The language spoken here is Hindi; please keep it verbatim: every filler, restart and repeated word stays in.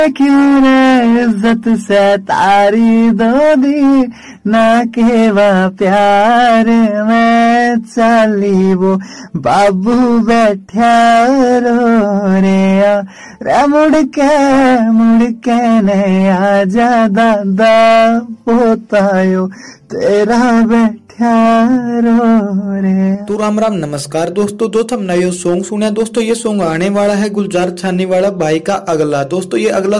क्यों रे इज्जत से तारी दो दी ना केवा प्यार में चाली वो बाबू बैठा रो रे रे मुड़ के मुड़ के ने आजा दादा पोतायो तेरा बैठा रो रे। तो राम राम नमस्कार दोस्तों। दोस्तों हम नया सॉन्ग सुने दोस्तों। ये सॉन्ग आने वाला है गुलजार छानी वाला भाई का अगला। दोस्तों ये अगला